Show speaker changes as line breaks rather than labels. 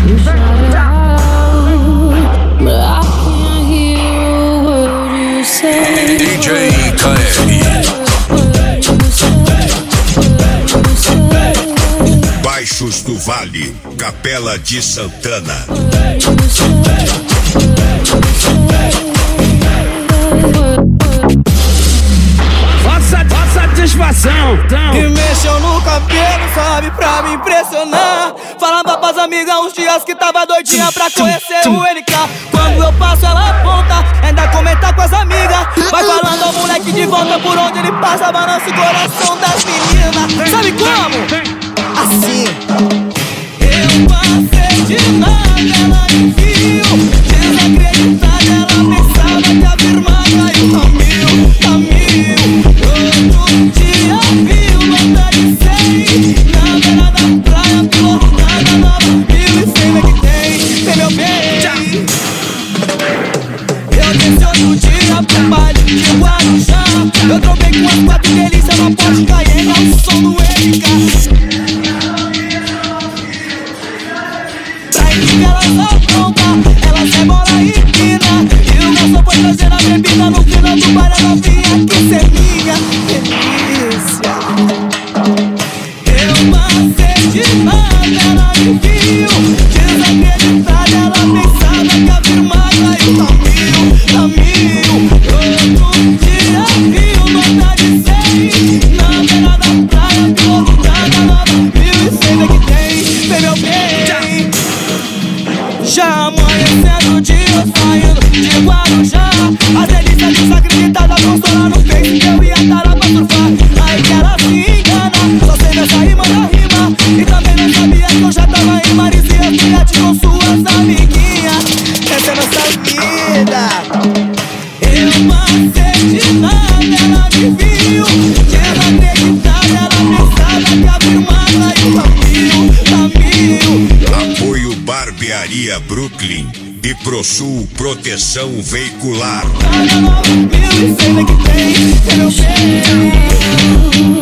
DJ KR. Baixos do Vale, Capela de Santana.
Satisfação.
E mexeu no cabelo, sabe, pra me impressionar. Falava pras amigas uns dias que tava doidinha pra conhecer o NK. Quando eu passo ela aponta, ainda comenta com as amigas. Vai falando ao moleque de volta, por onde ele passa balança o coração das meninas. Sabe como? Assim. Eu passei de nada, ela me viu. Desacreditada, ela pensava que afirmava e o caminho. Outro dia viu nota de 100 na beira da praia, pilotada na barril e sei que tem meu bem. Eu desci outro dia pro baile de Guarujá. Eu tropei com as 4 delícias na Porsche Cayenne ao som do NK. Elas aprontam, elas rebolam e empina. E o garçom foi trazer a bebida no final do bar. Ela vinha que ser minha delícia. Eu passei de nada, ela me viu. Desacreditada, ela pensava que afirmava e o caminho. Outro dia viu nota de 100 na beira da praia, pilotada na barril e sei que tem meu bem. Já amanhecendo o dia, saindo de Guarujá. As delícias desacreditadas vão estourar no peito que eu ia estar lá pra surfar. Aí que ela se engana, só sei nessa rima da rima. E também não sabia que eu já tava em Marizia, filhote com suas amiguinhas. Essa é nossa vida. Eu passei de nada, ela me viu. Desacreditada, ela pensava que afirmava e o caminho.
Apoio Barbearia Brooklyn e ProSul Proteção Veicular.
Meu e sei que tem meu bem.